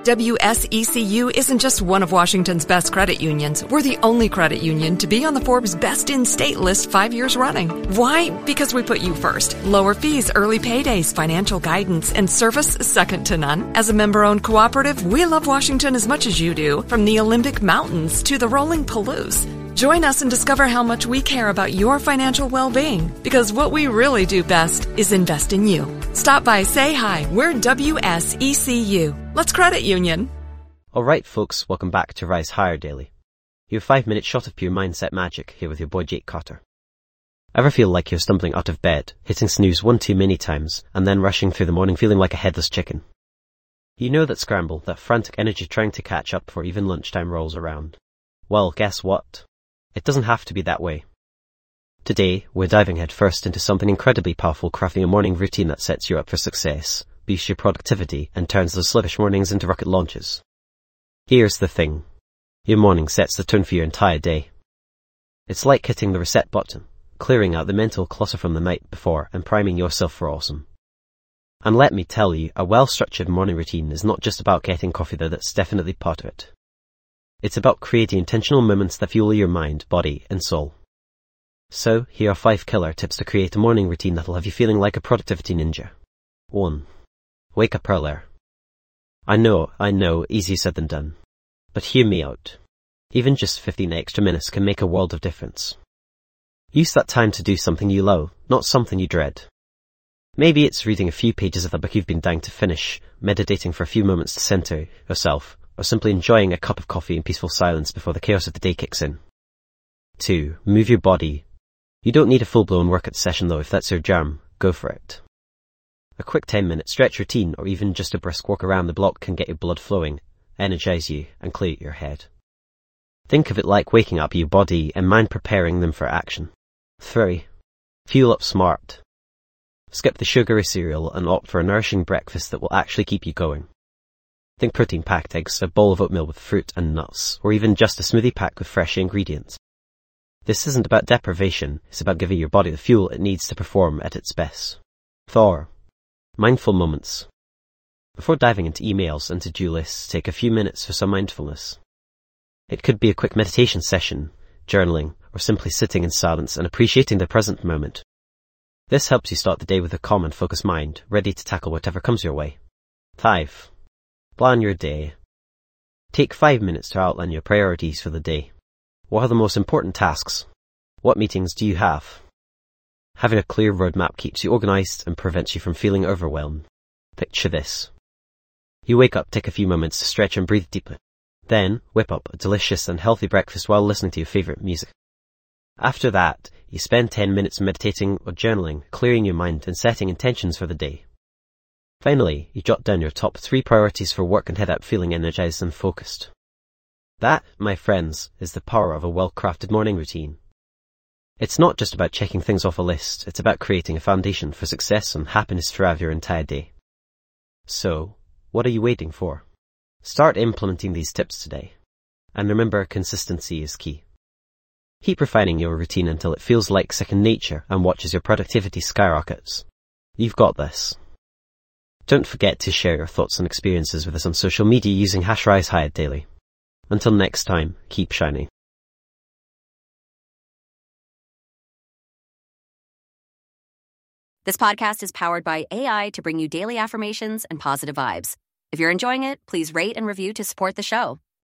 WSECU isn't just one of Washington's best credit unions. We're the only credit union to be on the Forbes Best in State list 5 years running. Why? Because we put you first. Lower fees, early paydays, financial guidance, and service second to none. As a member-owned cooperative, we love Washington as much as you do, from the Olympic Mountains to the rolling Palouse. Join us and discover how much we care about your financial well-being, because what we really do best is invest in you. Stop by, say hi. We're WSECU. Let's credit union. Alright folks, welcome back to Rise Higher Daily. Your 5-minute shot of pure mindset magic here with your boy Jake Carter. Ever feel like you're stumbling out of bed, hitting snooze one too many times, and then rushing through the morning feeling like a headless chicken? You know that scramble, that frantic energy trying to catch up before even lunchtime rolls around. Well, guess what? It doesn't have to be that way. Today, we're diving headfirst into something incredibly powerful, crafting a morning routine that sets you up for success, boosts your productivity, and turns those sluggish mornings into rocket launches. Here's the thing. Your morning sets the tone for your entire day. It's like hitting the reset button, clearing out the mental clutter from the night before and priming yourself for awesome. And let me tell you, a well-structured morning routine is not just about getting coffee though, that's definitely part of it. It's about creating intentional moments that fuel your mind, body, and soul. So, here are 5 killer tips to create a morning routine that'll have you feeling like a productivity ninja. 1. Wake up earlier. I know, easier said than done. But hear me out. Even just 15 extra minutes can make a world of difference. Use that time to do something you love, not something you dread. Maybe it's reading a few pages of the book you've been dying to finish, meditating for a few moments to center yourself, or simply enjoying a cup of coffee in peaceful silence before the chaos of the day kicks in. 2. Move your body. You don't need a full-blown workout session though. If that's your jam, go for it. A quick 10-minute stretch routine or even just a brisk walk around the block can get your blood flowing, energize you, and clear your head. Think of it like waking up your body and mind, preparing them for action. 3. Fuel up smart. Skip the sugary cereal and opt for a nourishing breakfast that will actually keep you going. Think protein-packed eggs, a bowl of oatmeal with fruit and nuts, or even just a smoothie packed with fresh ingredients. This isn't about deprivation, it's about giving your body the fuel it needs to perform at its best. 4. Mindful moments. Before diving into emails and to-do lists, take a few minutes for some mindfulness. It could be a quick meditation session, journaling, or simply sitting in silence and appreciating the present moment. This helps you start the day with a calm and focused mind, ready to tackle whatever comes your way. 5. Plan your day. Take 5 minutes to outline your priorities for the day. What are the most important tasks? What meetings do you have? Having a clear roadmap keeps you organized and prevents you from feeling overwhelmed. Picture this. You wake up, take a few moments to stretch and breathe deeply. Then, whip up a delicious and healthy breakfast while listening to your favorite music. After that, you spend 10 minutes meditating or journaling, clearing your mind and setting intentions for the day. Finally, you jot down your top 3 priorities for work and head out feeling energized and focused. That, my friends, is the power of a well-crafted morning routine. It's not just about checking things off a list, it's about creating a foundation for success and happiness throughout your entire day. So, what are you waiting for? Start implementing these tips today. And remember, consistency is key. Keep refining your routine until it feels like second nature and watch as your productivity skyrockets. You've got this. Don't forget to share your thoughts and experiences with us on social media using #RiseHigherDaily. Until next time, keep shining. This podcast is powered by AI to bring you daily affirmations and positive vibes. If you're enjoying it, please rate and review to support the show.